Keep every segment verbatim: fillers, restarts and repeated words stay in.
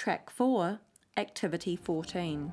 Track four, Activity fourteen.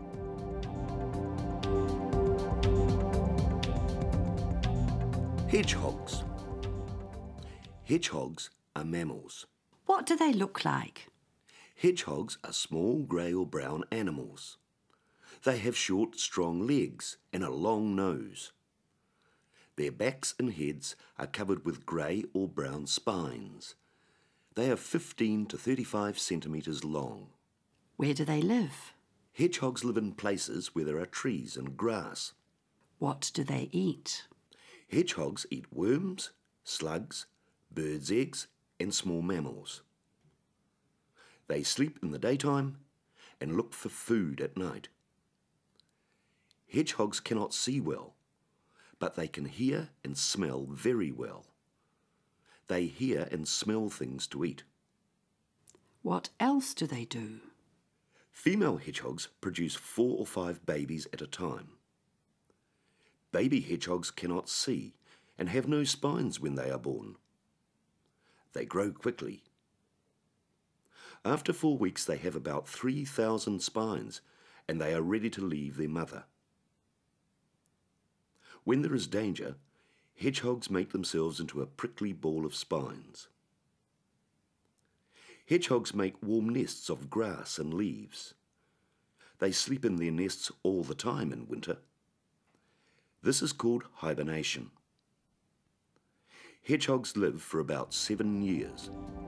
Hedgehogs. Hedgehogs are mammals. What do they look like? Hedgehogs are small grey or brown animals. They have short, strong legs and a long nose. Their backs and heads are covered with grey or brown spines. They are fifteen to thirty-five centimetres long. Where do they live? Hedgehogs live in places where there are trees and grass. What do they eat? Hedgehogs eat worms, slugs, birds' eggs and small mammals. They sleep in the daytime and look for food at night. Hedgehogs cannot see well, but they can hear and smell very well. They hear and smell things to eat. What else do they do? Female hedgehogs produce four or five babies at a time. Baby hedgehogs cannot see and have no spines when they are born. They grow quickly. After four weeks they have about three thousand spines and they are ready to leave their mother. When there is danger, hedgehogs make themselves into a prickly ball of spines. Hedgehogs make warm nests of grass and leaves. They sleep in their nests all the time in winter. This is called hibernation. Hedgehogs live for about seven years.